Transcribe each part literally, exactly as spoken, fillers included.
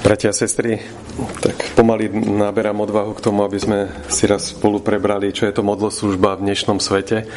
Bratia a sestry, tak pomaly naberám odvahu k tomu, aby sme si raz spolu prebrali, čo je to modloslužba v dnešnom svete.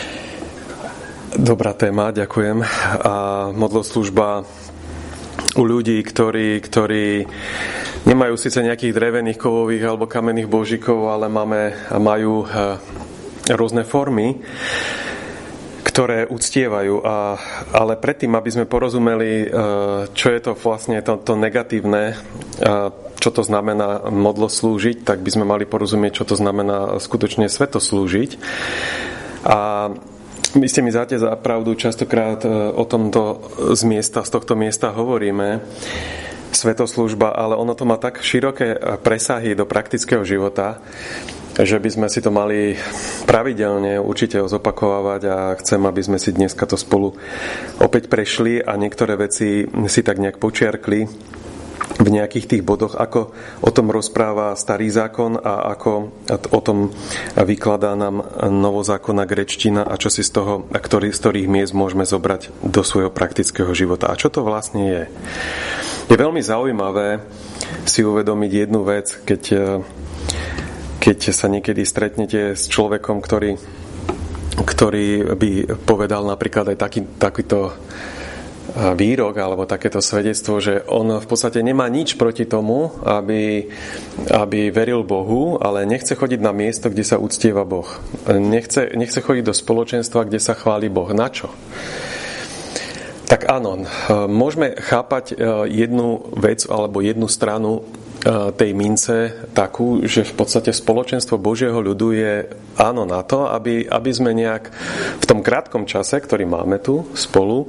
Dobrá téma, ďakujem. A modloslužba u ľudí, ktorí, ktorí nemajú síce nejakých drevených, kovových alebo kamenných božíkov, ale máme, majú rôzne formy, ktoré uctievajú. A, ale predtým, aby sme porozumeli, čo je to vlastne to, to negatívne, čo to znamená modloslúžiť, tak by sme mali porozumieť, čo to znamená skutočne svetoslúžiť. A my ste mi dáte za pravdu, častokrát o tomto z miesta, z tohto miesta hovoríme, svetoslúžba, ale ono to má tak široké presahy do praktického života, že by sme si to mali pravidelne určite zopakovávať a chcem, aby sme si dneska to spolu opäť prešli a niektoré veci si tak nejak počiarkli v nejakých tých bodoch, ako o tom rozpráva Starý zákon a ako o tom vykladá nám novozákonná gréčtina a čo si z toho, ktorý, z ktorých miest môžeme zobrať do svojho praktického života. A čo to vlastne je? Je veľmi zaujímavé si uvedomiť jednu vec, keď keď sa niekedy stretnete s človekom, ktorý, ktorý by povedal napríklad aj taký, takýto výrok alebo takéto svedectvo, že on v podstate nemá nič proti tomu, aby, aby veril Bohu, ale nechce chodiť na miesto, kde sa uctieva Boh. Nechce, nechce chodiť do spoločenstva, kde sa chváli Boh. Na čo? Tak áno, môžeme chápať jednu vec alebo jednu stranu tej mince takú, že v podstate spoločenstvo Božieho ľudu je áno na to, aby, aby sme nejak v tom krátkom čase, ktorý máme tu spolu,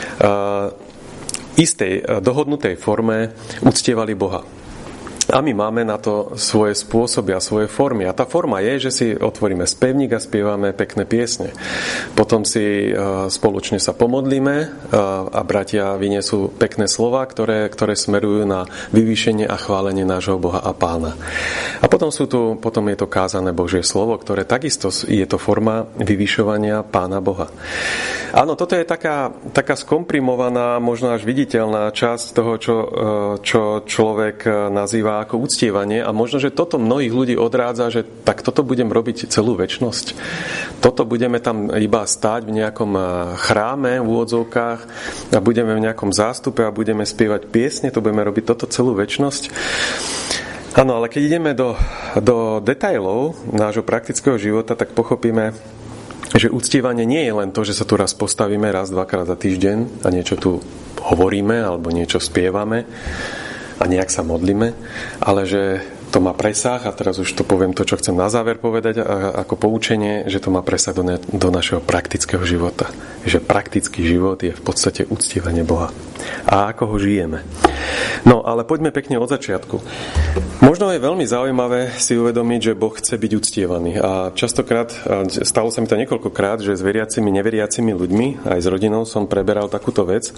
istej dohodnutej forme uctievali Boha. A my máme na to svoje spôsoby a svoje formy. A tá forma je, že si otvoríme spevník a spievame pekné piesne. Potom si spoločne sa pomodlíme a bratia vyniesú pekné slová, ktoré, ktoré smerujú na vyvýšenie a chválenie nášho Boha a Pána. A potom sú tu, potom je to kázané Božie slovo, ktoré takisto je to forma vyvyšovania Pána Boha. Áno, toto je taká, taká skomprimovaná, možno až viditeľná časť toho, čo, čo človek nazýva ako uctievanie a možno, že toto mnohých ľudí odrádza, že tak toto budem robiť celú večnosť. Toto budeme tam iba stáť v nejakom chráme v úvodzovkách a budeme v nejakom zástupe a budeme spievať piesne, to budeme robiť toto celú večnosť. Áno, ale keď ideme do, do detailov nášho praktického života, tak pochopíme, že uctievanie nie je len to, že sa tu raz postavíme raz, dvakrát za týždeň a niečo tu hovoríme alebo niečo spievame a nejak sa modlíme, ale že to má presah, a teraz už to poviem to, čo chcem na záver povedať ako poučenie, že to má presah do, ne, do našeho praktického života. Že praktický život je v podstate uctievanie Boha. A ako ho žijeme. No, ale poďme pekne od začiatku. Možno je veľmi zaujímavé si uvedomiť, že Boh chce byť uctievaný. A častokrát, stalo sa mi to niekoľkokrát, že s veriacimi, neveriacimi ľuďmi, aj s rodinou som preberal takúto vec.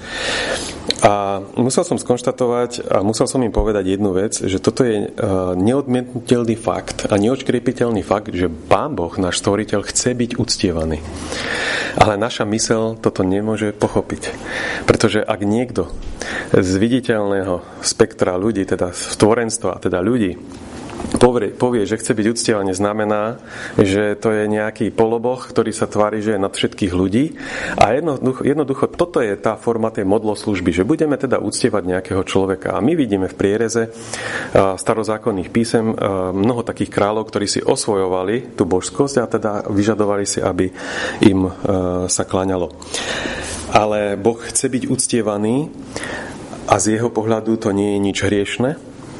A musel som skonštatovať a musel som im povedať jednu vec, že toto je neodmietnutelný fakt a neodškriepiteľný fakt, že Pán Boh, náš stvoriteľ, chce byť uctievaný. Ale naša myseľ toto nemôže pochopiť. Pretože ak niekto z viditeľného spektra ľudí, teda stvorenstva, teda ľudí, povie, povie, že chce byť uctievaný, znamená, že to je nejaký poloboh, ktorý sa tvári, že je nad všetkých ľudí. A jednoducho, jednoducho toto je tá forma tej modloslužby, že budeme teda uctievať nejakého človeka. A my vidíme v priereze starozákonných písem mnoho takých kráľov, ktorí si osvojovali tú božskosť a teda vyžadovali si, aby im sa kláňalo. Ale Boh chce byť uctievaný a z jeho pohľadu to nie je nič hriešne.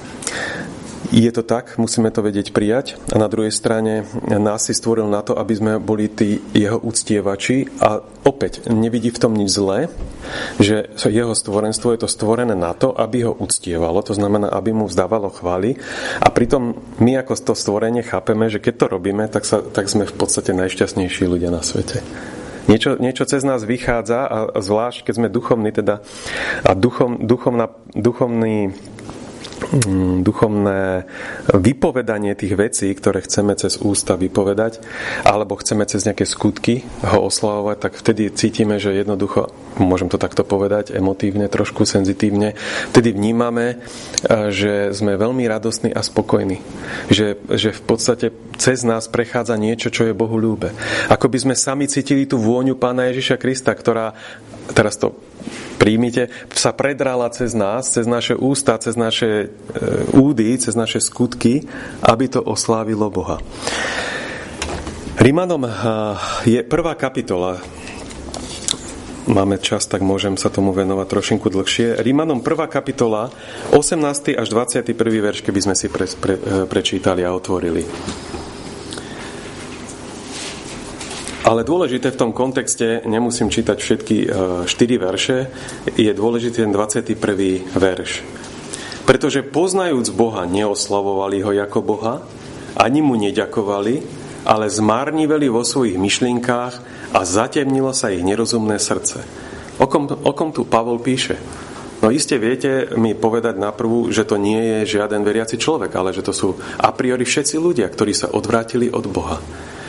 Je to tak, musíme to vedieť prijať. A na druhej strane nás si stvoril na to, aby sme boli tí jeho uctievači. A opäť, nevidí v tom nič zlé, že jeho stvorenstvo je to stvorené na to, aby ho uctievalo. To znamená, aby mu vzdávalo chvály. A pritom my ako to stvorenie chápeme, že keď to robíme, tak, sa, tak sme v podstate najšťastnejší ľudia na svete. Niečo, niečo cez nás vychádza a zvlášť, keď sme duchovní, teda a duchom, duchovná, duchovný duchovné vypovedanie tých vecí, ktoré chceme cez ústa vypovedať, alebo chceme cez nejaké skutky ho oslavovať, tak vtedy cítime, že jednoducho, môžem to takto povedať, emotívne, trošku senzitívne, vtedy vnímame, že sme veľmi radostní a spokojní. Že, že v podstate cez nás prechádza niečo, čo je Bohu ľúbe. Ako by sme sami cítili tú vôňu Pána Ježiša Krista, ktorá, teraz to príjmite, sa predrala cez nás, cez naše ústa, cez naše údy, cez naše skutky, aby to oslávilo Boha. Rimanom je prvá kapitola. Máme čas, tak môžem sa tomu venovať trošinku dlhšie. Rimanom prvá kapitola, osemnásty až dvadsiaty prvý verš, keby sme si pre, pre, prečítali a otvorili. Ale dôležité v tom kontexte, nemusím čítať všetky štyri verše, je dôležitý ten dvadsiaty prvý verš. Pretože poznajúc Boha, neoslavovali ho ako Boha, ani mu neďakovali, ale zmárniveli vo svojich myšlienkách a zatemnilo sa ich nerozumné srdce. O kom, o kom tu Pavol píše? No iste viete mi povedať naprvu, že to nie je žiaden veriaci človek, ale že to sú a priori všetci ľudia, ktorí sa odvrátili od Boha.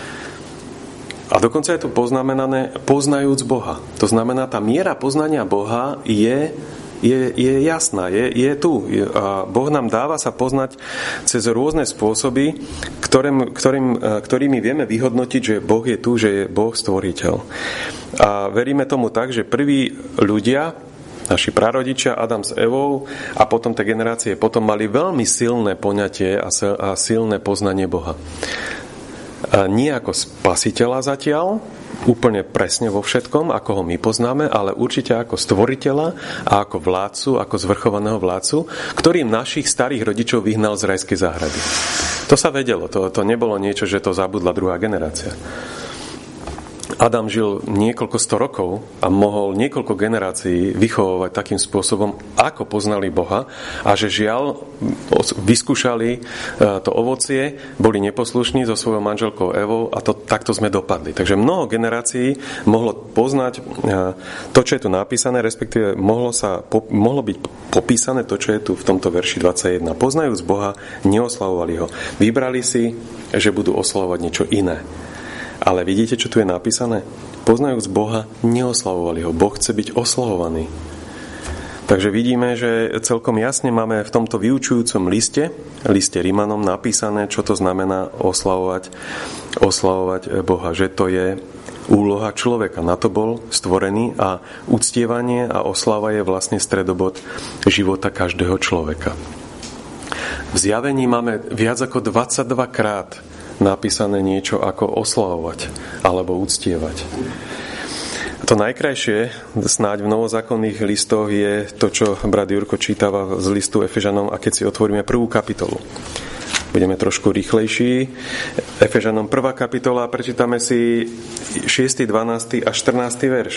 A dokonca je tu poznamenané poznajúc Boha. To znamená, tá miera poznania Boha je, je, je jasná, je, je tu. A Boh nám dáva sa poznať cez rôzne spôsoby, ktorým, ktorým, ktorými vieme vyhodnotiť, že Boh je tu, že je Boh stvoriteľ. A veríme tomu tak, že prví ľudia, naši prarodičia, Adam s Evou a potom tie generácie potom mali veľmi silné poňatie a silné poznanie Boha. Nie ako spasiteľa zatiaľ, úplne presne vo všetkom, ako ho my poznáme, ale určite ako stvoriteľa a ako vládcu, ako zvrchovaného vládcu, ktorým našich starých rodičov vyhnal z rajskej záhrady. To sa vedelo, to, to nebolo niečo, že to zabudla druhá generácia. Adam žil niekoľko sto rokov a mohol niekoľko generácií vychovávať takým spôsobom, ako poznali Boha a že žiaľ vyskúšali to ovocie, boli neposlušní so svojou manželkou Evou a to, takto sme dopadli. Takže mnoho generácií mohlo poznať to, čo je tu napísané, respektíve mohlo, sa, mohlo byť popísané to, čo je tu v tomto verši dvadsaťjeden. Poznajúc Boha, neoslavovali ho. Vybrali si, že budú oslavovať niečo iné. Ale vidíte, čo tu je napísané? Poznajúc Boha, neoslavovali ho. Boh chce byť oslavovaný. Takže vidíme, že celkom jasne máme v tomto vyučujúcom liste, liste Rimanom, napísané, čo to znamená oslavovať, oslavovať Boha. Že to je úloha človeka. Na to bol stvorený a uctievanie a oslava je vlastne stredobod života každého človeka. V Zjavení máme viac ako dvadsaťdva krát napísané niečo ako oslavovať alebo uctievať. To najkrajšie snáď v novozákonných listoch je to, čo brat Jurko čítava z listu Efežanom, a keď si otvoríme prvú kapitolu. Budeme trošku rýchlejší. Efežanom prvá kapitola, prečítame si šiesty, dvanásty a štrnásty verš.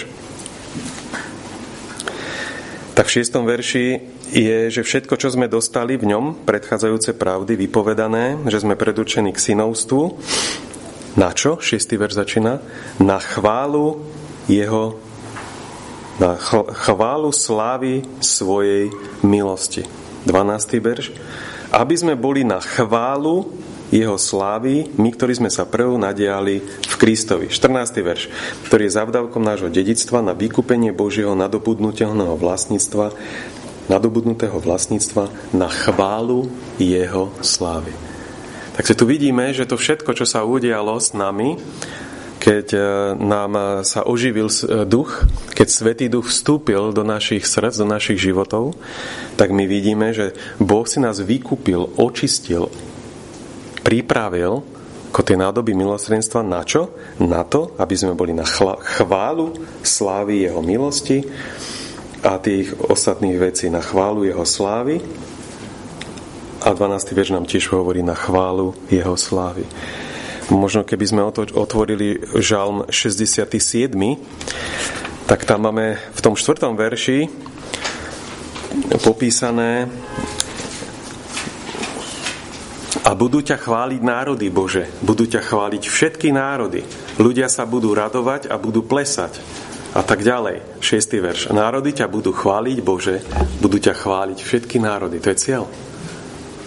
Tak v šiestom verši je, že všetko, čo sme dostali v ňom, predchádzajúce pravdy, vypovedané, že sme predurčení k synovstvu. Na čo? Šiestý verš začína. Na chválu jeho, na chválu slávy svojej milosti. dvanásty verš. Aby sme boli na chválu jeho slávy, my, ktorí sme sa prv nadiali v Kristovi. štrnásty verš, ktorý je zavdavkom nášho dedičstva na vykúpenie Božieho nadobudnutelného vlastníctva, nadobudnutého vlastníctva na chválu jeho slávy. Takže tu vidíme, že to všetko, čo sa udialo s nami, keď nám sa oživil duch, keď Svätý Duch vstúpil do našich srdc, do našich životov, tak my vidíme, že Boh si nás vykúpil, očistil, pripravil ako tie nádoby milosrdenstva na čo? Na to, aby sme boli na chválu slávy jeho milosti a tých ostatných vecí, na chválu jeho slávy. A dvanásty verš nám tiež hovorí na chválu jeho slávy. Možno keby sme otvorili žalm šesťdesiaty siedmy, tak tam máme v tom štvrtom verši popísané: a budú ťa chváliť národy, Bože. Budú ťa chváliť všetky národy. Ľudia sa budú radovať a budú plesať. A tak ďalej. Šiestý verš. Národy ťa budú chváliť, Bože. Budú ťa chváliť všetky národy. To je cieľ.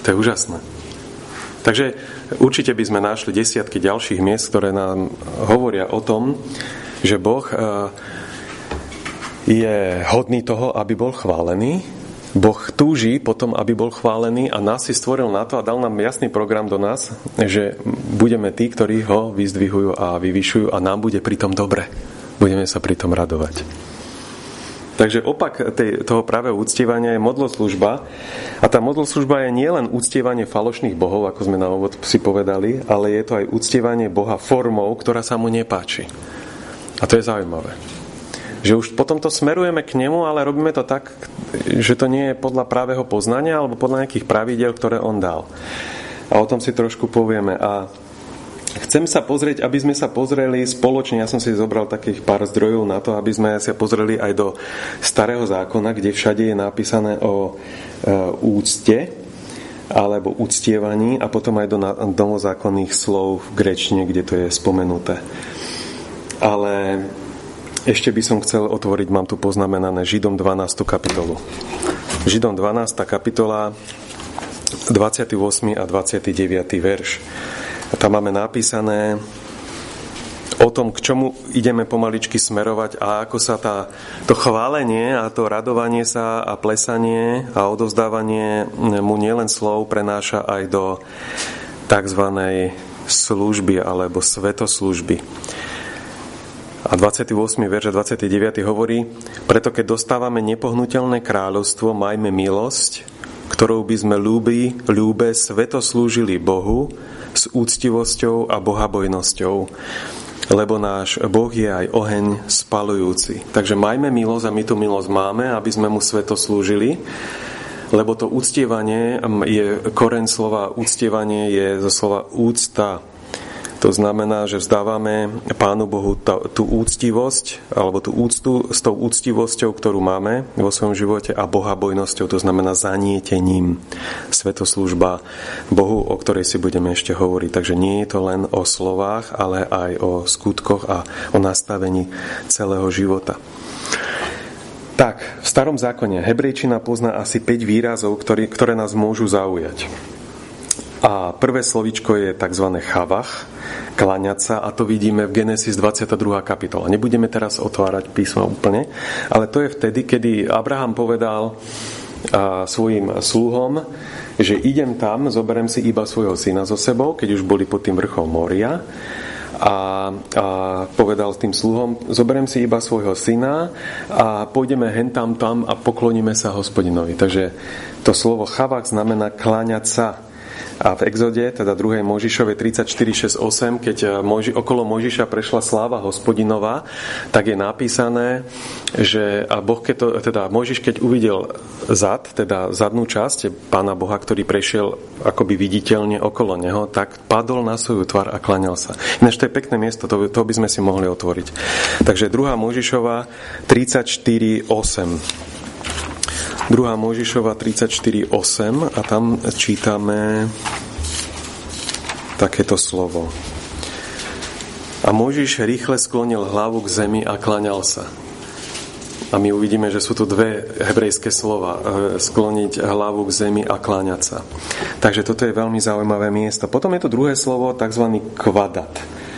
To je úžasné. Takže určite by sme našli desiatky ďalších miest, ktoré nám hovoria o tom, že Boh je hodný toho, aby bol chválený. Boh túži potom, aby bol chválený a nás si stvoril na to a dal nám jasný program do nás, že budeme tí, ktorí ho vyzdvihujú a vyvyšujú a nám bude pritom dobre. Budeme sa pritom radovať. Takže opak tej, toho pravého uctievania je modloslužba. A tá modloslužba je nielen uctievanie falošných bohov, ako sme na úvod si povedali, ale je to aj uctievanie Boha formou, ktorá sa mu nepáči. A to je zaujímavé. Že už potom to smerujeme k nemu, ale robíme to tak, že to nie je podľa pravého poznania alebo podľa nejakých pravidiel, ktoré on dal. A o tom si trošku povieme. A chcem sa pozrieť, aby sme sa pozreli spoločne, ja som si zobral takých pár zdrojov na to, aby sme sa pozreli aj do Starého zákona, kde všade je napísané o e, úcte alebo uctievaní a potom aj do novozákonných slov v gréčtine, kde to je spomenuté. Ale ešte by som chcel otvoriť, mám tu poznamenané Židom dvanástu kapitolu. Židom dvanásta kapitola, dvadsiaty ôsmy a dvadsiaty deviaty verš. A tam máme napísané o tom, k čomu ideme pomaličky smerovať a ako sa tá, to chválenie a to radovanie sa a plesanie a odovzdávanie mu nielen slov prenáša aj do takzvanej služby alebo svetoslužby. A dvadsiaty ôsmy verš a dvadsiaty deviaty hovorí: preto keď dostávame nepohnuteľné kráľovstvo, majme milosť, ktorou by sme ľúbi, ľúbe svetoslúžili Bohu s úctivosťou a bohabojnosťou, lebo náš Boh je aj oheň spalujúci. Takže majme milosť a my tú milosť máme, aby sme mu svetoslúžili, lebo to uctievanie je, koreň slova uctievanie je zo slova úcta. To znamená, že vzdávame Pánu Bohu tú úctivosť alebo tú úctu s tou úctivosťou, ktorú máme vo svojom živote a bohabojnosťou, to znamená zanietením. Svetoslúžba Bohu, o ktorej si budeme ešte hovoriť. Takže nie je to len o slovách, ale aj o skutkoch a o nastavení celého života. Tak, v Starom zákone hebrejčina pozná asi päť výrazov, ktoré, ktoré nás môžu zaujať. A prvé slovíčko je tzv. Chavach, kláňať sa, a to vidíme v Genesis dvadsiatej druhej kapitola. Nebudeme teraz otvárať písmo úplne, ale to je vtedy, kedy Abraham povedal a, svojim sluhom, že idem tam, zoberiem si iba svojho syna so sebou, keď už boli pod tým vrchom Moria, a, a povedal tým sluhom, zoberiem si iba svojho syna a pôjdeme hen tam tam a pokloníme sa Hospodinovi. Takže to slovo chavach znamená kláňať sa. A v Exode, teda druhej Mojžišovej tridsaťštyri šesť osem, keď Mojži, okolo Mojžiša prešla sláva Hospodinová, tak je napísané, že a Boh, keď to, teda Mojžiš, keď uvidel zad, teda zadnú časť Pána Boha, ktorý prešiel akoby viditeľne okolo neho, tak padol na svoju tvár a klaňal sa. Ináč to je pekné miesto, to, to by sme si mohli otvoriť. Takže druhá Mojžišova tridsaťštyri osem. druhá Mojžišova tridsaťštyri osem a tam čítame takéto slovo. A Mojžiš rýchle sklonil hlavu k zemi a klaňal sa. A my uvidíme, že sú tu dve hebrejské slova. Skloniť hlavu k zemi a kláňať sa. Takže toto je veľmi zaujímavé miesto. Potom je tu druhé slovo, takzvaný kvadat.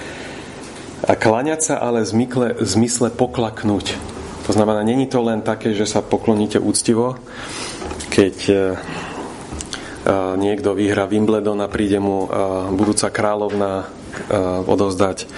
A kláňať sa ale v zmysle, v zmysle poklaknúť. To znamená, není to len také, že sa pokloníte úctivo, keď niekto vyhrá Wimbledon a príde mu budúca kráľovna odovzdať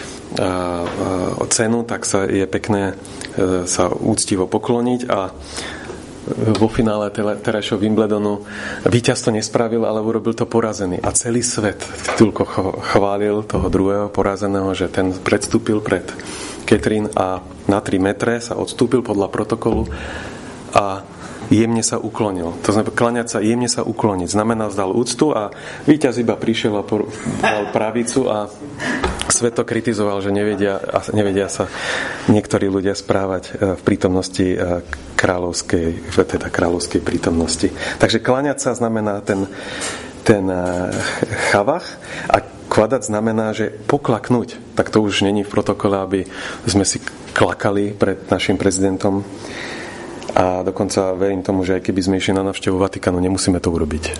cenu, tak sa je pekné sa úctivo pokloniť a vo finále terajšieho Wimbledonu víťaz to nespravil, ale urobil to porazený. A celý svet titulko chválil toho druhého porazeného, že ten predstúpil pred Catherine a na tri metre sa odstúpil podľa protokolu a jemne sa uklonil. To znamená, kláňať sa, jemne sa ukloniť. Znamená, vzdal úctu a víťaz iba prišiel a dal pravicu a svet to kritizoval, že nevedia, nevedia sa niektorí ľudia správať v prítomnosti kráľovskej, teda kráľovskej prítomnosti. Takže kláňať sa znamená ten, ten chavach a kvadat znamená, že poklaknúť. Tak to už není v protokole, aby sme si klakali pred našim prezidentom. A dokonca verím tomu, že aj keby sme išli na návštevu Vatikánu, nemusíme to urobiť.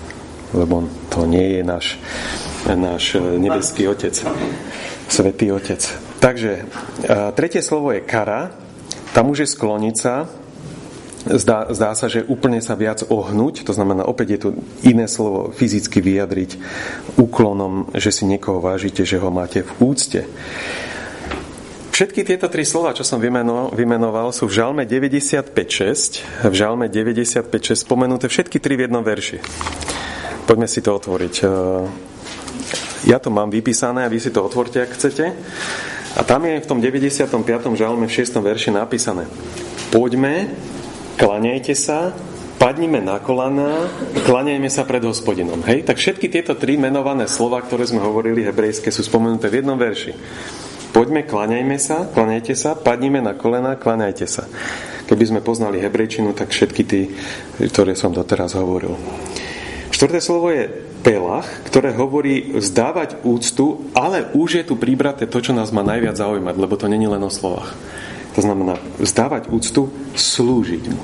lebo to nie je náš, náš nebeský Otec, Svätý Otec. Takže tretie slovo je kara, tam už je skloniť sa, zdá, zdá sa, že úplne sa viac ohnúť, to znamená, opäť je tu iné slovo, fyzicky vyjadriť úklonom, že si niekoho vážite, že ho máte v úcte. Všetky tieto tri slova, čo som vymenoval, vymenoval sú v Žalme deväťdesiatpäť šesť, v Žalme deväťdesiatpäť šesť spomenuté všetky tri v jednom verši. Poďme si to otvoriť. Ja to mám vypísané a vy si to otvorte, ak chcete. A tam je v tom deväťdesiatom piatom žalme v šiestom verši napísané: Poďme, klaňajte sa, padnime na kolená, klaňajme sa pred Hospodinom. Hej? Tak všetky tieto tri menované slova, ktoré sme hovorili hebrejské, sú spomenuté v jednom verši. Poďme, klaňajme sa, klaňajte sa, padnime na kolená, klaňajte sa. Keby sme poznali hebrejčinu, tak všetky tí, ktoré som doteraz hovoril. Štvrté slovo je pelach, ktoré hovorí vzdávať úctu, ale už je tu pribraté to, čo nás má najviac zaujímať, lebo to nie je len o slovách. To znamená vzdávať úctu, slúžiť mu.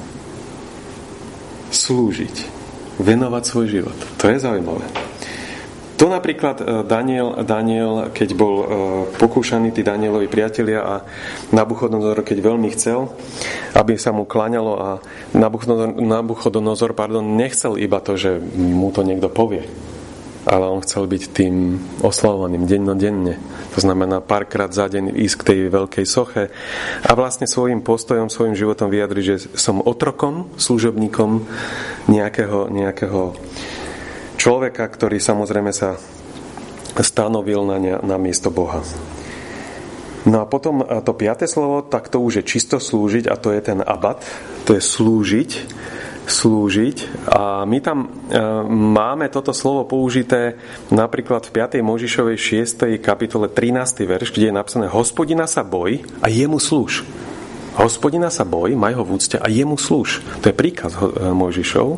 Slúžiť. Venovať svoj život. To je zaujímavé. To napríklad Daniel, Daniel keď bol pokúšaný, tí Danielovi priatelia, a Nabuchodonozor, keď veľmi chcel, aby sa mu kláňalo, a Nabuchodonozor, Nabuchodonozor pardon, nechcel iba to, že mu to niekto povie, ale on chcel byť tým oslavovaným dennodenne. To znamená párkrát za deň ísť k tej veľkej soche a vlastne svojím postojom, svojím životom vyjadriť, že som otrokom, služobníkom nejakého, nejakého človeka, ktorý samozrejme sa stanovil na, ne, na miesto Boha. No a potom to piate slovo, tak to už je čisto slúžiť, a to je ten abad, to je slúžiť, slúžiť. A my tam e, máme toto slovo použité napríklad v piatej Mojžišovej šiestej kapitole trinásty verš, kde je napísané: Hospodina sa boj a jemu slúž. Hospodina sa boj, maj ho v úcte a jemu slúž. To je príkaz Mojžišov.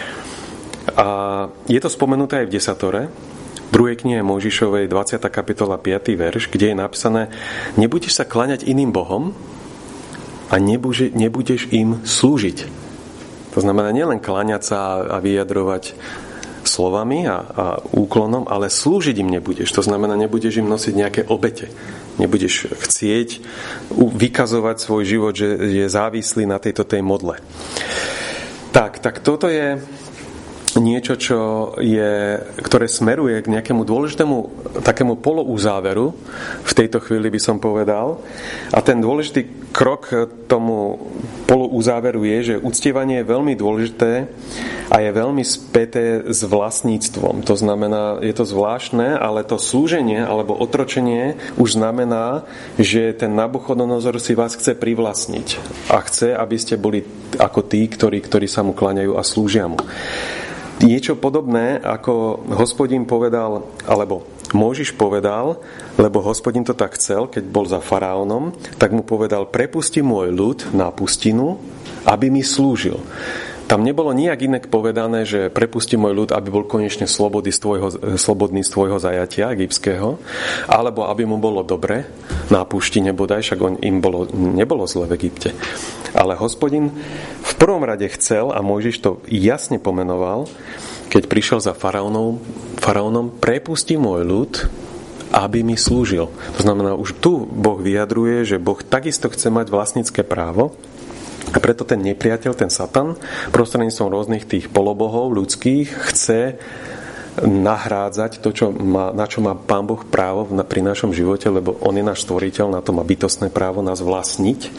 A je to spomenuté aj v desatore, v druhej knihe Mojžišovej dvadsiata kapitola piaty verš, kde je napísané: Nebudeš sa kláňať iným bohom a nebudeš, nebudeš im slúžiť. To znamená nielen kláňať sa a vyjadrovať slovami a, a úklonom, ale slúžiť im nebudeš. To znamená, nebudeš im nosiť nejaké obete. Nebudeš chcieť vykazovať svoj život, že je závislý na tejto tej modle. Tak, tak toto je niečo, čo je, ktoré smeruje k nejakému dôležitému takému poloúzáveru v tejto chvíli, by som povedal. A ten dôležitý krok tomu poloúzáveru je, že uctievanie je veľmi dôležité a je veľmi späté s vlastníctvom. To znamená, je to zvláštne, ale to slúženie alebo otročenie už znamená, že ten Nabuchodonozor si vás chce privlastniť a chce, aby ste boli ako tí, ktorí, ktorí sa mu kláňajú a slúžia mu. Niečo podobné, ako Hospodin povedal, alebo Mojžiš povedal, lebo Hospodin to tak chcel, keď bol za faraónom, tak mu povedal: prepusti môj ľud na pustinu, aby mi slúžil. Tam nebolo nijak inak povedané, že prepusti môj ľud, aby bol konečne slobodný z tvojho, slobodný z tvojho zajatia egyptského, alebo aby mu bolo dobre na púštine bodaj, však on, im bolo, nebolo zle v Egypte. Ale Hospodin v prvom rade chcel, a Mojžiš to jasne pomenoval, keď prišiel za faraónom, faraónom prepusti môj ľud, aby mi slúžil. To znamená, už tu Boh vyjadruje, že Boh takisto chce mať vlastnícke právo. A preto ten nepriateľ, ten Satan, prostredníctvom rôznych tých polobohov ľudských chce nahrádzať to, čo má, na čo má Pán Boh právo pri našom živote, lebo on je náš stvoriteľ, na to má bytostné právo nás vlastniť,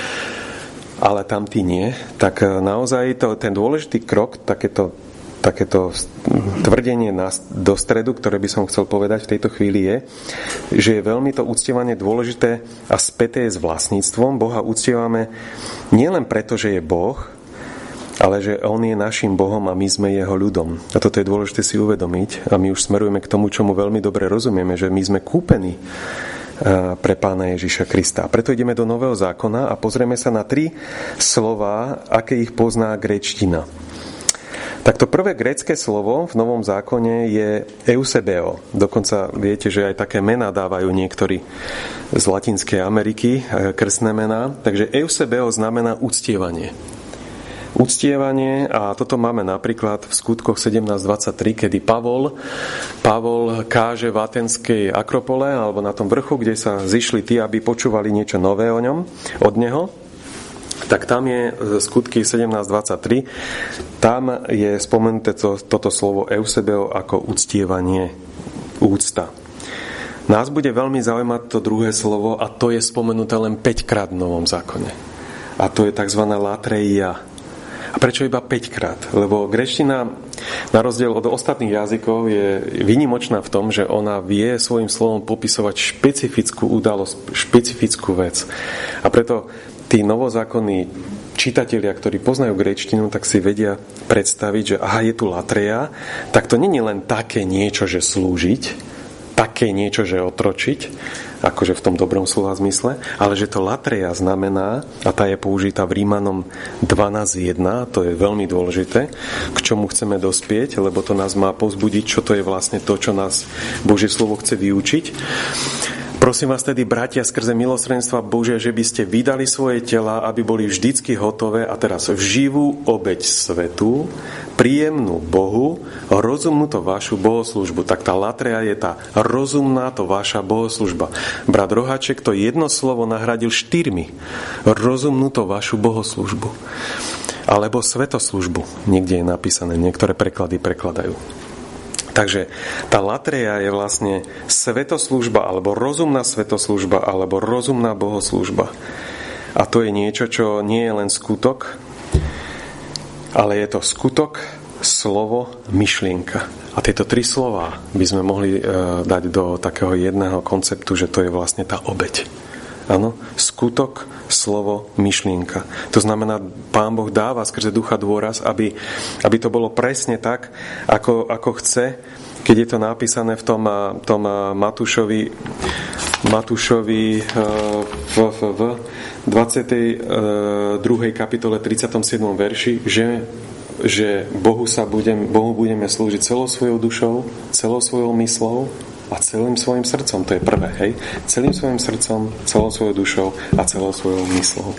ale tam ty nie. Tak naozaj to, ten dôležitý krok, takéto, takéto tvrdenie do stredu, ktoré by som chcel povedať v tejto chvíli, je, že je veľmi to uctievanie dôležité a späté s vlastníctvom. Boha uctievame nielen preto, že je Boh, ale že on je našim Bohom a my sme jeho ľudom. A toto je dôležité si uvedomiť, a my už smerujeme k tomu, čomu veľmi dobre rozumieme, že my sme kúpení pre Pána Ježiša Krista. Preto ideme do Nového zákona a pozrieme sa na tri slová, aké ich pozná gréčtina. Tak to prvé grécke slovo v Novom zákone je eusebeo. Dokonca viete, že aj také mená dávajú niektorí z Latinskej Ameriky, krstné mená. Takže eusebeo znamená uctievanie. Uctievanie, a toto máme napríklad v Skutkoch sedemnásť dvadsaťtri, kedy Pavol, Pavol káže v Atenskej Akropole, alebo na tom vrchu, kde sa zišli tí, aby počúvali niečo nové o ňom, od neho. Tak tam je Skutky sedemnásť dvadsaťtri, tam je spomenuté to, toto slovo eusebeo ako uctievanie, úcta. Nás bude veľmi zaujímať to druhé slovo, a to je spomenuté len päť krát v Novom zákone. A to je tzv. Latreia. A prečo iba päť krát? Lebo gréčtina, na rozdiel od ostatných jazykov, je výnimočná v tom, že ona vie svojím slovom popisovať špecifickú udalosť, špecifickú vec. A preto tí novozákonní čitatelia, ktorí poznajú gréčtinu, tak si vedia predstaviť, že aha, je tu latreia, tak to nie je len také niečo, že slúžiť, také niečo, že otročiť, akože v tom dobrom slova zmysle, ale že to latreia znamená, a tá je použitá v Rímanom dvanásť jeden, to je veľmi dôležité, k čomu chceme dospieť, lebo to nás má povzbudiť, čo to je vlastne to, čo nás Božie slovo chce vyučiť. Prosím vás tedy, bratia, skrze milosrdenstva Božie, že by ste vydali svoje tela, aby boli vždycky hotové, a teraz v živú obeť svätú, príjemnú Bohu, rozumnú to vašu bohoslúžbu. Tak tá latreia je tá rozumná to vaša bohoslúžba. Brat Roháček to jedno slovo nahradil štyrmi. Rozumnú to vašu bohoslúžbu. Alebo svetoslužbu. Niekde je napísané, niektoré preklady prekladajú. Takže tá latreia je vlastne svetoslužba, alebo rozumná svetoslužba, alebo rozumná bohoslúžba. A to je niečo, čo nie je len skutok, ale je to skutok, slovo, myšlienka. A tieto tri slová by sme mohli e, dať do takého jedného konceptu, že to je vlastne tá obeť. Áno, skutok, slovo, myšlienka. To znamená, Pán Boh dáva skrze ducha dôraz, aby, aby to bolo presne tak, ako, ako chce, keď je to napísané v tom, tom Matúšovi, Matúšovi v, v, v dvadsiatej druhej kapitole tridsiatom siedmom verši, že, že Bohu, sa budem, Bohu budeme slúžiť celou svojou dušou, celou svojou myslou a celým svojim srdcom. To je prvé, hej? Celým svojim srdcom, celou svojou dušou a celou svojou myslou.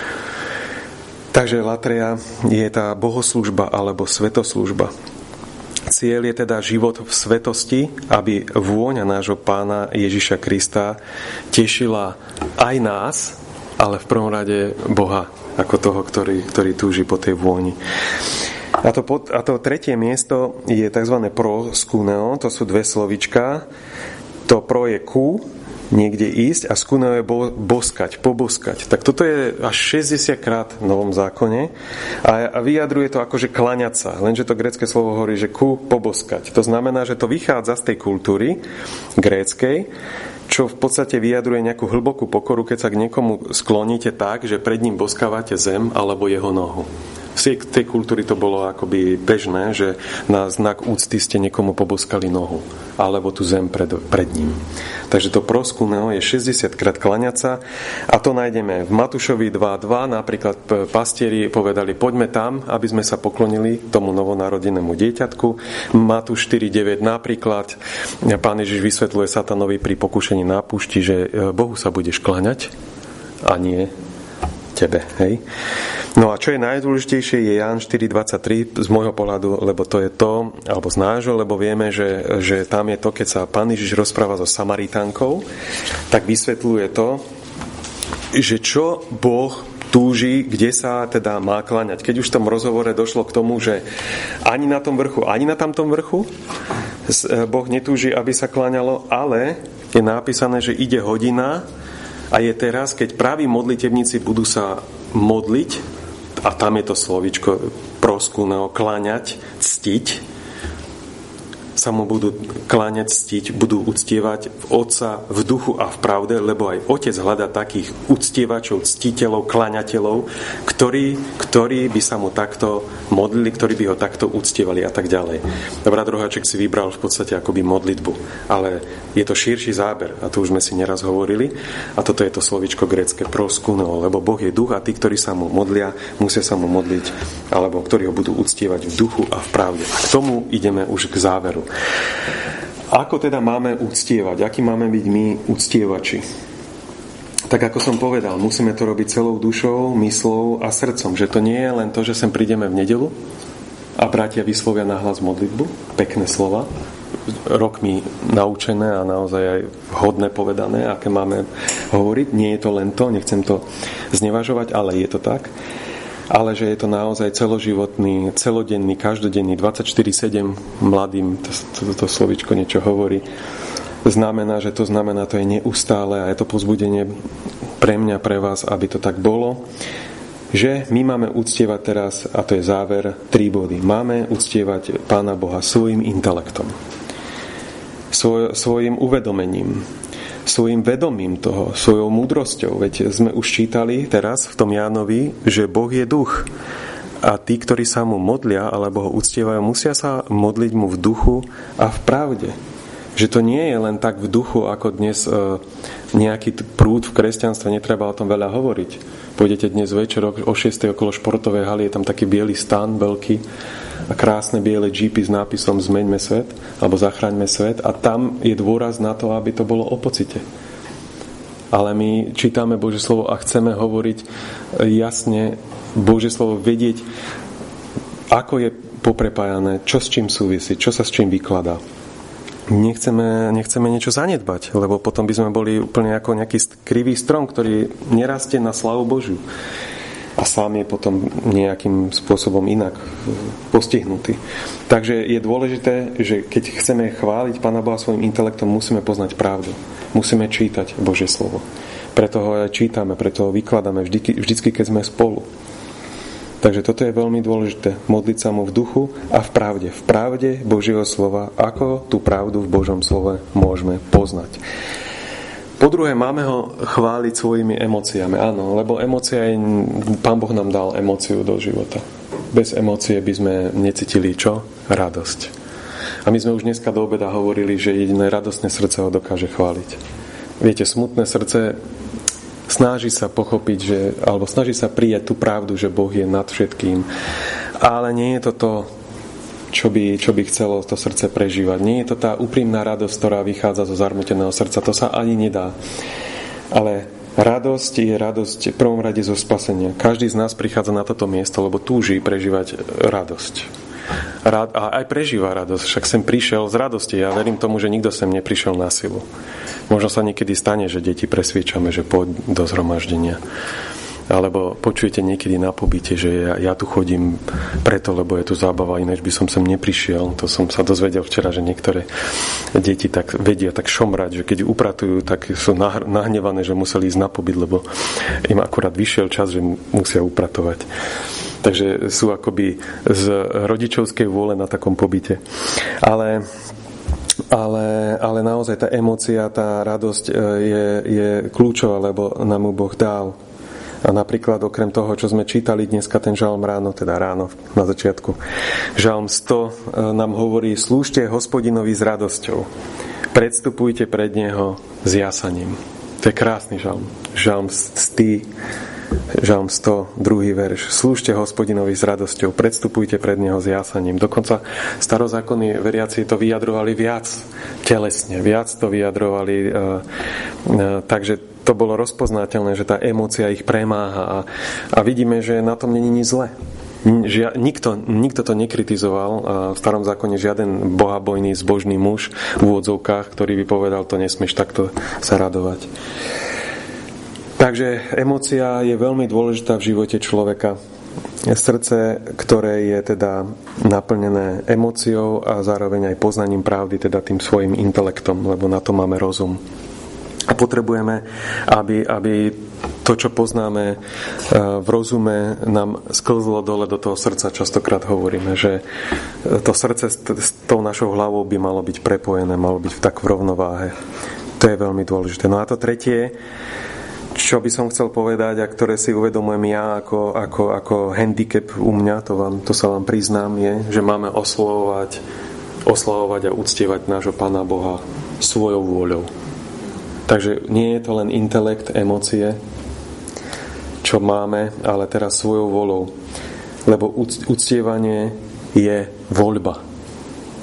Takže latreia je tá bohoslúžba alebo svetoslužba. Cieľ je teda život v svetosti, aby vôňa nášho Pána Ježiša Krista tešila aj nás, ale v prvom rade Boha, ako toho, ktorý, ktorý túži po tej vôni. A to, pod, a to tretie miesto je tzv. Proskuneo, to sú dve slovička. To pro je ku, niekde ísť, a skuneo je bo, boskať, poboskať. Tak toto je až šesťdesiat krát v Novom zákone a, a vyjadruje to akože klaňať sa. Lenže to grécke slovo hovorí, že ku, poboskať. To znamená, že to vychádza z tej kultúry gréckej, čo v podstate vyjadruje nejakú hlbokú pokoru, keď sa k niekomu skloníte tak, že pred ním boskávate zem alebo jeho nohu. V tej kultúry to bolo akoby bežné, že na znak úcty ste niekomu poboskali nohu alebo tú zem pred, pred ním. Takže to proskuneo je šesťdesiat krát klaňať sa, a to nájdeme v Matúšovi dva dva, napríklad pastieri povedali, poďme tam, aby sme sa poklonili tomu novonarodenému dieťatku. Matúš štyri deväť napríklad, Pán Ježiš vysvetľuje satanovi pri pokušení na púšti, že Bohu sa budeš klaňať a nie tebe, hej. No a čo je najdôležitejšie, je Ján štyri dvadsaťtri z môjho pohľadu, lebo to je to, alebo z nášho, lebo vieme, že, že tam je to, keď sa Pán Ježiš rozpráva so Samaritánkou, tak vysvetľuje to, že čo Boh túži, kde sa teda má kláňať. Keď už v tom rozhovore došlo k tomu, že ani na tom vrchu, ani na tamtom vrchu Boh netúži, aby sa kláňalo, ale je napísané, že ide hodina, a je teraz, keď praví modlitebníci budú sa modliť, a tam je to slovíčko proskuneo, kláňať, ctiť, sa mu budú kláňať, ctiť, budú uctievať Otca v duchu a v pravde, lebo aj Otec hľadá takých uctievačov, ctiteľov, kláňateľov, ktorí, ktorí by sa mu takto modlili, ktorí by ho takto uctievali a tak ďalej. Brat Roháček si vybral v podstate akoby modlitbu, ale je to širší záber, a to už sme si neraz hovorili, a toto je to slovíčko grécke proskuneo, lebo Boh je duch a tí, ktorí sa mu modlia, musia sa mu modliť, alebo ktorí ho budú uctievať v duchu a v pravde. A k tomu ideme už k záveru. Ako teda máme uctievať? Akí máme byť my uctievači? tak ako som povedal, musíme to robiť celou dušou, myslou a srdcom. Že to nie je len to, že sem prídeme v nedeľu a bratia vyslovia nahlas modlitbu, pekné slova, rokmi naučené a naozaj aj vhodné povedané, aké máme hovoriť. Nie je to len to, nechcem to znevažovať, ale je to tak. Ale že je to naozaj celoživotný, celodenný, každodenný, dvadsaťštyri sedem mladým, to, to, to slovičko niečo hovorí, znamená, že to znamená, to je neustále a je to povzbudenie pre mňa, pre vás, aby to tak bolo, že my máme uctievať teraz, a to je záver, tri body. Máme uctievať Pána Boha svojim intelektom, svoj, svojim uvedomením, svojim vedomím toho, svojou múdrosťou. Veď sme už čítali teraz v tom Jánovi, že Boh je duch a tí, ktorí sa mu modlia alebo ho uctievajú, musia sa modliť mu v duchu a v pravde. Že to nie je len tak v duchu, ako dnes e, nejaký prúd v kresťanstve, netreba o tom veľa hovoriť. Pôjdete dnes večer o šiestej okolo športovej haly, je tam taký biely stan veľký a krásne biele džípy s nápisom Zmeňme svet alebo Zachraňme svet a tam je dôraz na to, aby to bolo o pocite. Ale my čítame Božie slovo a chceme hovoriť jasne Božie slovo, vedieť, ako je poprepájané, čo s čím súvisí, čo sa s čím vykladá. Nechceme, nechceme niečo zanedbať, lebo potom by sme boli úplne ako nejaký krivý strom, ktorý nerastie na slavu Božiu. A sám je potom nejakým spôsobom inak postihnutý. Takže je dôležité, že keď chceme chváliť Pána Boha svojim intelektom, musíme poznať pravdu. Musíme čítať Božie slovo. Preto ho aj čítame, preto ho vykladáme vždy, vždycky, keď sme spolu. Takže toto je veľmi dôležité. Modliť sa mu v duchu a v pravde. V pravde Božieho slova, ako tú pravdu v Božom slove môžeme poznať. Po druhé, máme ho chváliť svojimi emóciami. Áno, lebo emócia je, Pán Boh nám dal emóciu do života. Bez emócie by sme necítili čo? Radosť. A my sme už dneska do obeda hovorili, že jediné radostné srdce ho dokáže chváliť. Viete, smutné srdce snaží sa pochopiť, že, alebo snaží sa prijať tú pravdu, že Boh je nad všetkým. Ale nie je to to, čo by, čo by chcelo to srdce prežívať. Nie je to tá úprimná radosť, ktorá vychádza zo zarmuteného srdca. To sa ani nedá. Ale radosť je radosť v prvom rade zo spasenia. Každý z nás prichádza na toto miesto, lebo túži prežívať radosť. Rád, a aj prežíva radosť. Však sem prišiel z radosti. Ja verím tomu, že nikto sem neprišiel na silu. Možno sa niekedy stane, že deti presviečame, že poď do zhromaždenia. Alebo počujete niekedy na pobyte, že ja, ja tu chodím preto, lebo je tu zábava, ináč by som sem neprišiel. To som sa dozvedel včera, že niektoré deti tak vedia tak šomrať, že keď upratujú, tak sú nahnevané, že museli ísť na pobyt, lebo im akurát vyšiel čas, že musia upratovať. Takže sú akoby z rodičovskej vôle na takom pobyte. Ale Ale, ale naozaj tá emócia, tá radosť je, je kľúčová, lebo nám ju Boh dal. A napríklad okrem toho, čo sme čítali dneska ten žalm ráno, teda ráno na začiatku, žalm sto nám hovorí: slúžte Hospodinovi s radosťou, predstupujte pred Neho s jasaním. To je krásny žalm. Žalm sto, žalm sto, druhý verš. Slúžte Hospodinovi s radosťou, predstupujte pred Neho s jasaním. Dokonca starozákonní veriaci to vyjadrovali viac telesne, viac to vyjadrovali uh, uh, takže to bolo rozpoznateľné, že tá emócia ich premáha a, a vidíme, že na tom není nič zle. Žia, nikto, nikto to nekritizoval a v starom zákone žiaden bohabojný zbožný muž v úvodzovkách, ktorý by povedal, to nesmieš takto sa radovať. Takže emócia je veľmi dôležitá v živote človeka. Srdce, ktoré je teda naplnené emóciou a zároveň aj poznaním pravdy, teda tým svojim intelektom, lebo na to máme rozum. A potrebujeme, aby, aby to, čo poznáme v rozume, nám sklzlo dole do toho srdca. Častokrát hovoríme, že to srdce s tou našou hlavou by malo byť prepojené, malo byť tak v rovnováhe. To je veľmi dôležité. No a to tretie, čo by som chcel povedať a ktoré si uvedomujem ja ako, ako, ako handicap u mňa, to, vám, to sa vám priznám, je, že máme oslavovať, oslavovať a uctievať nášho Pána Boha svojou vôľou. Takže nie je to len intelekt, emócie, čo máme, ale teraz svojou voľou. Lebo uctievanie je voľba.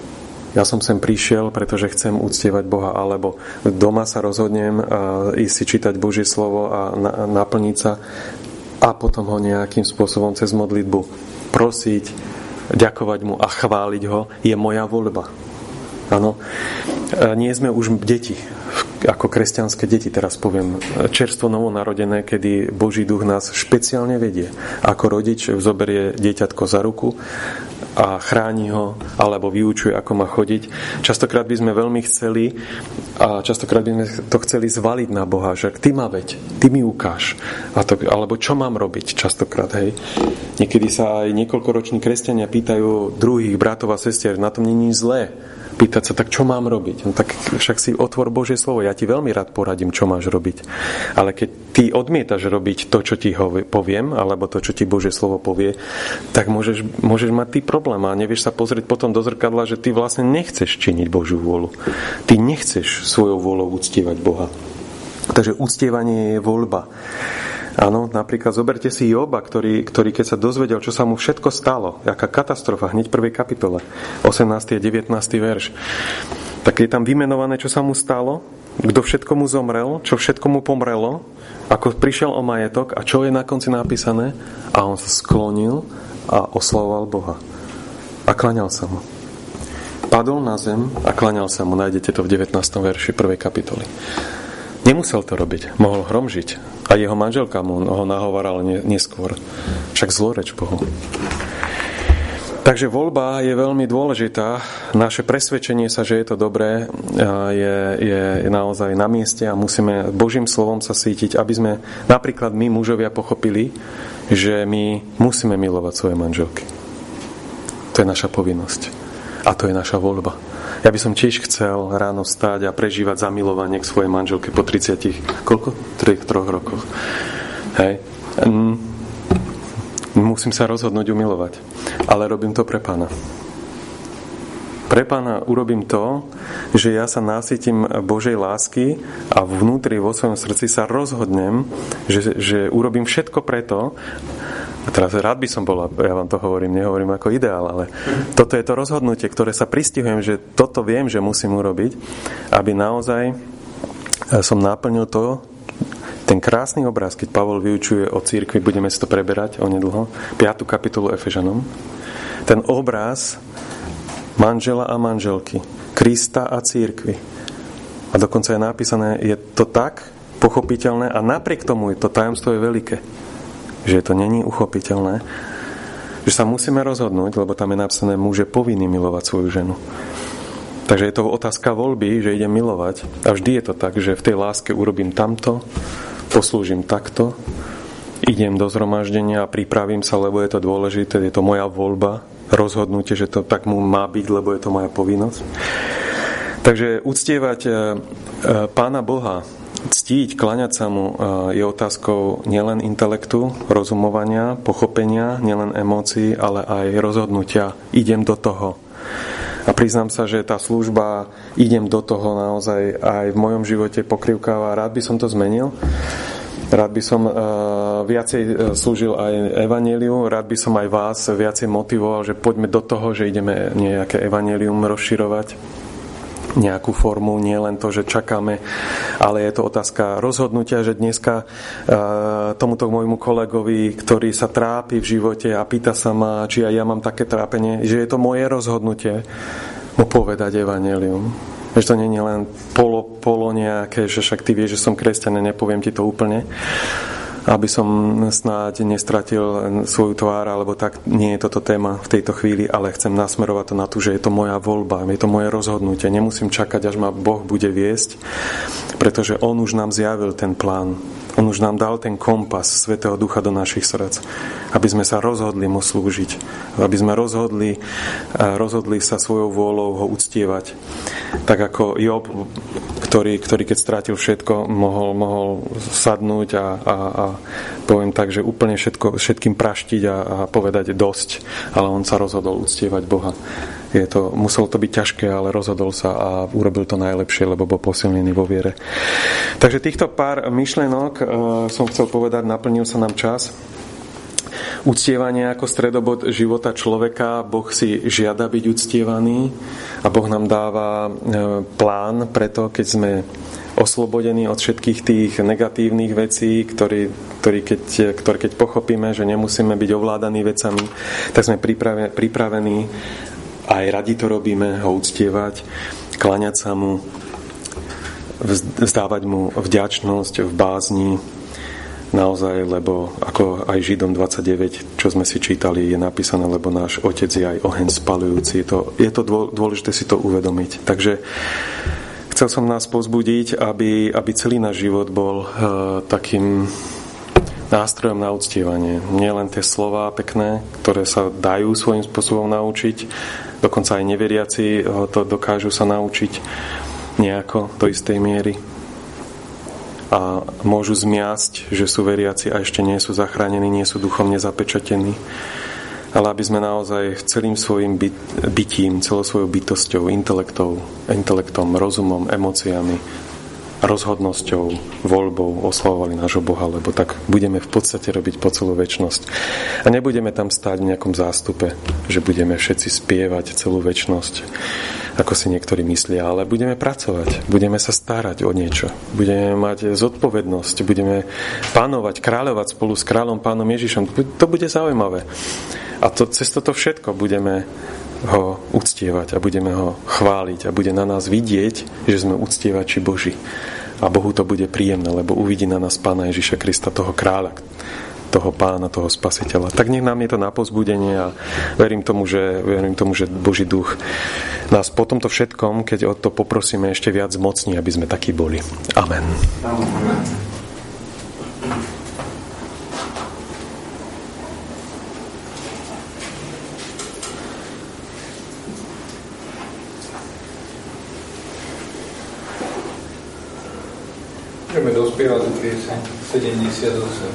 ja som sem prišiel, pretože chcem uctievať Boha, alebo doma sa rozhodnem ísť si čítať Božie slovo a naplniť sa a potom ho nejakým spôsobom cez modlitbu prosiť, ďakovať mu a chváliť ho, je moja voľba. Áno. Nie sme už deti, ako kresťanské deti, teraz poviem, čerstvo novonarodené, kedy Boží duch nás špeciálne vedie. Ako rodič zoberie dieťatko za ruku a chráni ho, alebo vyučuje, ako má chodiť. Častokrát by sme veľmi chceli a častokrát by sme to chceli zvaliť na Boha, že ty ma veď, ty mi ukáž. A to, alebo čo mám robiť častokrát, hej. Niekedy sa aj niekoľkoroční kresťania pýtajú druhých bratov a sestier, na tom nie je zlé. Pýtať sa, tak čo mám robiť? No tak však si otvor Božie slovo, ja ti veľmi rád poradím, čo máš robiť. Ale keď ty odmietaš robiť to, čo ti ho poviem, alebo to, čo ti Božie slovo povie, tak môžeš, môžeš mať ty problém a nevieš sa pozrieť potom do zrkadla, že ty vlastne nechceš činiť Božiu vôľu. Ty nechceš svojou vôľou uctievať Boha. Takže uctievanie je voľba. Áno, napríklad zoberte si Joba, ktorý, ktorý keď sa dozvedel, čo sa mu všetko stalo, aká katastrofa, hneď v prvej kapitole, osemnásty a devätnásty verš, tak je tam vymenované, čo sa mu stalo, kto všetko mu zomrel, čo všetko mu pomrelo, ako prišiel o majetok a čo je na konci napísané, a on sa sklonil a oslavoval Boha. A klaňal sa mu. Padol na zem a klaňal sa mu. Nájdete to v devätnástom verši prvej kapitoly. Nemusel to robiť, mohol hromžiť. A jeho manželka mu ho nahovarala neskôr. Však zloreč Bohu. Takže voľba je veľmi dôležitá. Naše presvedčenie sa, že je to dobré, je, je naozaj na mieste a musíme Božím slovom sa sítiť, aby sme napríklad my, mužovia, pochopili, že my musíme milovať svoje manželky. To je naša povinnosť. A to je naša voľba. Ja by som tiež chcel ráno vstať a prežívať zamilovanie k svojej manželke po tridsiatich, koľko? Troch, troch rokoch. Hej. Musím sa rozhodnúť umilovať. Ale robím to pre Pána. Pre Pána urobím to, že ja sa nasytím Božej lásky a vnútri vo svojom srdci sa rozhodnem, že, že urobím všetko preto. A teraz rád by som bola, ja vám to hovorím, nehovorím ako ideál, ale toto je to rozhodnutie, ktoré sa pristihujem, že toto viem, že musím urobiť, aby naozaj som naplnil to, ten krásny obraz, keď Pavol vyučuje o cirkvi, budeme si to preberať onedlho, piatu kapitolu Efežanom. Ten obraz manžela a manželky, Krista a cirkvi. A dokonca je napísané, je to tak pochopiteľné a napriek tomu je to tajomstvo je veľké. Že to není uchopiteľné, že sa musíme rozhodnúť, lebo tam je napísané, muž je povinný milovať svoju ženu. Takže je to otázka voľby, že idem milovať a vždy je to tak, že v tej láske urobím tamto, poslúžim takto, idem do zhromaždenia a pripravím sa, lebo je to dôležité, je to moja voľba, rozhodnutie, že to tak mu má byť, lebo je to moja povinnosť. Takže uctievať Pána Boha, ctiť, klaňať sa mu je otázkou nielen intelektu, rozumovania, pochopenia, nielen emócií, ale aj rozhodnutia. Idem do toho. A priznám sa, že tá služba idem do toho naozaj aj v mojom živote pokrývkáva. Rád by som to zmenil. Rád by som uh, viacej slúžil aj evanjeliu. Rád by som aj vás viacej motivoval, že poďme do toho, že ideme nejaké evanjelium rozširovať. Nejakú formu, nie len to, že čakáme, ale je to otázka rozhodnutia, že dneska uh, tomuto môjmu kolegovi, ktorý sa trápi v živote a pýta sa ma, či aj ja mám také trápenie, že je to moje rozhodnutie mu povedať evanjelium. Že to nie je len polo, polo nejaké, že však ty vieš, že som kresťan, nepoviem ti to úplne, aby som snáď nestratil svoju tvár, alebo tak, nie je toto téma v tejto chvíli, ale chcem nasmerovať to na to, že je to moja voľba, je to moje rozhodnutie. Nemusím čakať, až ma Boh bude viesť, pretože On už nám zjavil ten plán. On už nám dal ten kompas Svätého Ducha do našich srdc, aby sme sa rozhodli mu slúžiť, aby sme rozhodli, rozhodli sa svojou vôľou ho uctievať. Tak ako Job, ktorý, ktorý keď strátil všetko, mohol, mohol sadnúť a, a, a poviem tak, že úplne všetko, všetkým praštiť a, a povedať dosť, ale on sa rozhodol uctievať Boha. Je to, muselo to byť ťažké, ale rozhodol sa a urobil to najlepšie, lebo bol posilnený vo viere. Takže týchto pár myšlienok uh, som chcel povedať, naplnil sa nám čas. Uctievanie ako stredobod života človeka, Boh si žiada byť uctievaný a Boh nám dáva plán preto, keď sme oslobodení od všetkých tých negatívnych vecí, ktorý, ktorý keď, ktoré keď pochopíme, že nemusíme byť ovládaní vecami, tak sme priprave, pripravení, aj radi to robíme, ho uctievať, kláňať sa mu, vzdávať mu vďačnosť v bázni, naozaj, lebo ako aj Židom dvadsaťdeväť, čo sme si čítali, je napísané, lebo náš Otec je aj oheň spalujúci. Je to, je to dôležité si to uvedomiť. Takže chcel som nás povzbudiť, aby, aby celý náš život bol uh, takým nástrojom na uctievanie. Nie len tie slová pekné, ktoré sa dajú svojím spôsobom naučiť, dokonca aj neveriaci to dokážu sa naučiť nejako do istej miery. A môžu zmiasť, že sú veriaci a ešte nie sú zachránení, nie sú duchom nezapečatení. Ale aby sme naozaj celým svojim byt, bytím, celou svojou bytosťou, intelektom, intelektom, rozumom, emóciami, rozhodnosťou, voľbou oslavovali nášho Boha, lebo tak budeme v podstate robiť po celú večnosť. A nebudeme tam stáť v nejakom zástupe, že budeme všetci spievať celú večnosť, ako si niektorí myslia, ale budeme pracovať, budeme sa starať o niečo, budeme mať zodpovednosť, budeme panovať, kráľovať spolu s kráľom Pánom Ježišom. To bude zaujímavé. A to, cez toto všetko budeme ho uctievať a budeme ho chváliť a bude na nás vidieť, že sme uctievači Boží. A Bohu to bude príjemné, lebo uvidí na nás Pána Ježiša Krista, toho kráľa, toho Pána, toho Spasiteľa. Tak nech nám je to na povzbudenie a verím tomu, že, verím tomu, že Boží duch nás po tomto všetkom, keď o to poprosíme, ešte viac zmocní, aby sme takí boli. Amen. Amen. Môžeme dospievať do pieseň sedemdesiatosem.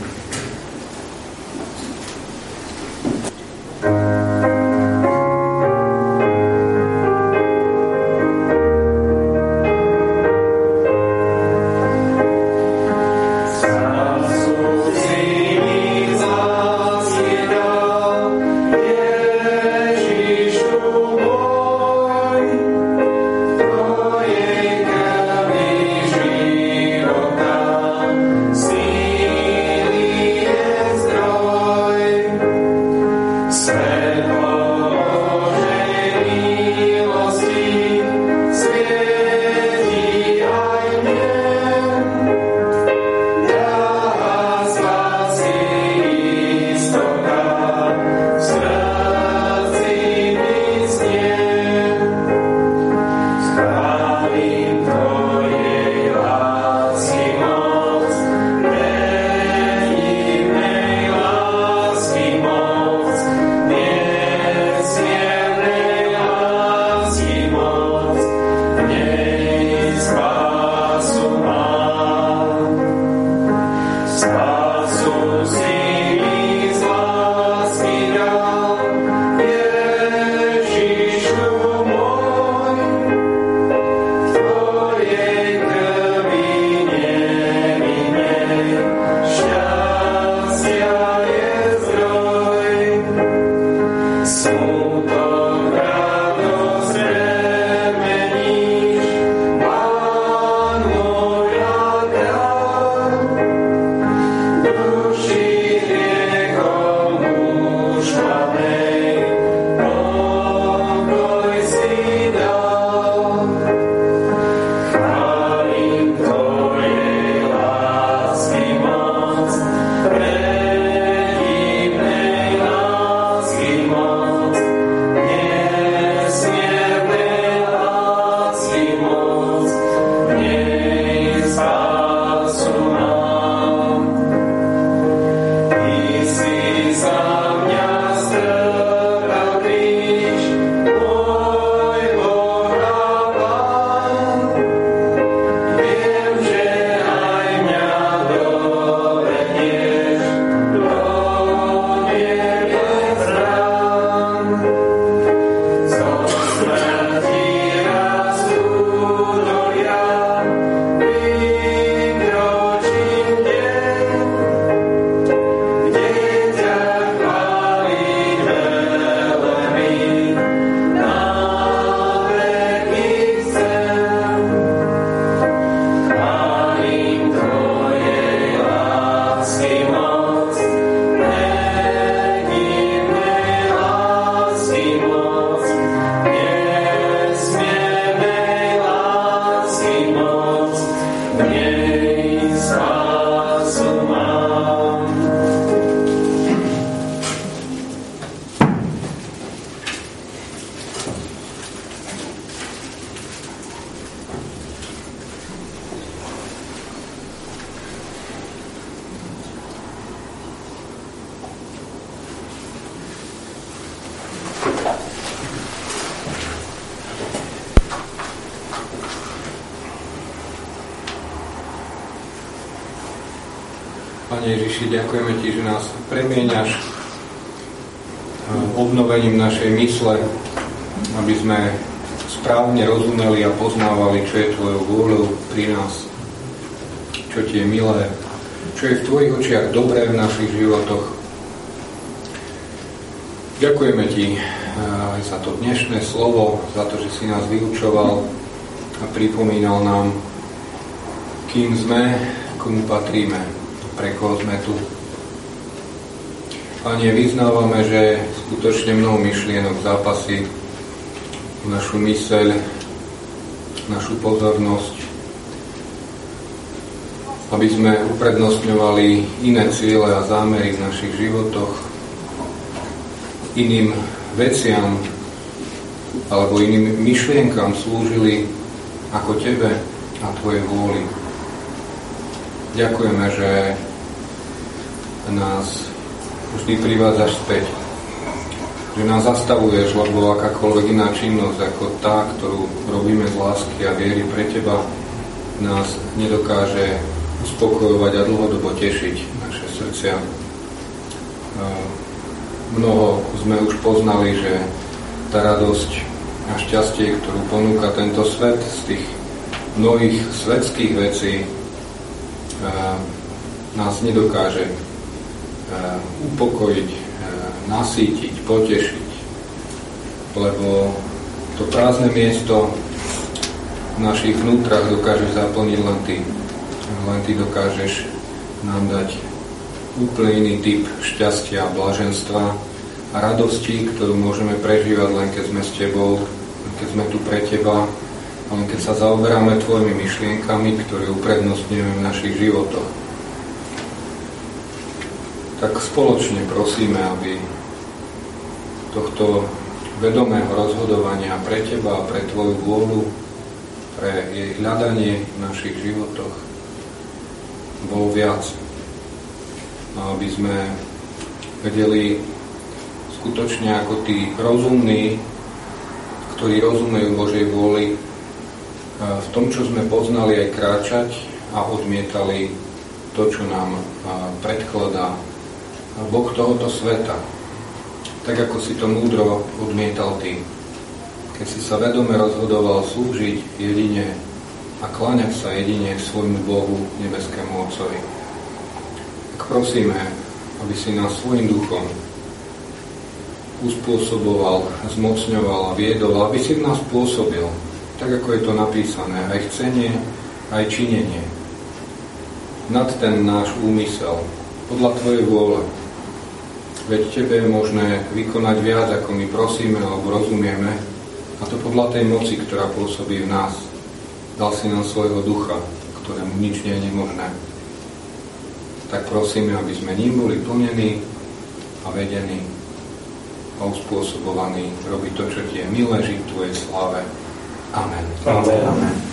Sili Pane Ježiši, ďakujeme Ti, že nás premieňaš obnovením našej mysle, aby sme správne rozumeli a poznávali, čo je Tvojou vôľou pri nás, čo Ti je milé, čo je v Tvojich očiach dobré v našich životoch. Ďakujeme Ti aj za to dnešné slovo, za to, že si nás vyučoval a pripomínal nám, kým sme, komu patríme, pre koho sme tu. Pane, vyznávame, že skutočne mnoho myšlienok zápasí našu myseľ, našu pozornosť, aby sme uprednostňovali iné ciele a zámery v našich životoch, iným veciam alebo iným myšlienkam slúžili ako Tebe a Tvojej vôli. Ďakujeme, že nás vždy privádzaš späť, že nás zastavuješ, lebo akákoľvek iná činnosť ako tá, ktorú robíme z lásky a viery pre Teba, nás nedokáže uspokojovať a dlhodobo tešiť naše srdcia. Mnoho sme už poznali, že tá radosť a šťastie, ktorú ponúka tento svet z tých mnohých svetských vecí, nás nedokáže upokojiť, nasýtiť, potešiť, lebo to prázdne miesto v našich vnútrach dokážeš zaplniť len Ty. Len Ty dokážeš nám dať úplne iný typ šťastia, blaženstva a radosti, ktorú môžeme prežívať len keď sme s Tebou, len keď sme tu pre Teba, a len keď sa zaoberáme Tvojimi myšlienkami, ktoré uprednostňujeme v našich životoch. Tak spoločne prosíme, aby tohto vedomého rozhodovania pre Teba a pre Tvoju vôľu, pre jej hľadanie v našich životoch bolo viac. A aby sme vedeli skutočne ako tí rozumní, ktorí rozumejú Božej vôli, v tom, čo sme poznali, aj kráčať a odmietali to, čo nám predkladá Boh tohoto sveta. Tak ako si to múdro odmietal Ty, keď si sa vedome rozhodoval slúžiť jedine a kláňať sa jedine svojmu Bohu, nebeskému Otcovi. Tak prosíme, aby si nás svojím duchom uspôsoboval, zmocňoval a viedol, aby si v nás pôsobil, tak ako je to napísané, aj chcenie, aj činenie. Nad ten náš úmysel, podľa Tvojej vôle. Veď Tebe je možné vykonať viac, ako my prosíme alebo rozumieme, a to podľa tej moci, ktorá pôsobí v nás. Dal si nám svojho ducha, ktorému nič nie je nemožné. Tak prosíme, aby sme ním boli plnení a vedení a uspôsobovaní robiť to, čo Ti je milé, žiť v Tvojej sláve. Amen. Amen. Amen.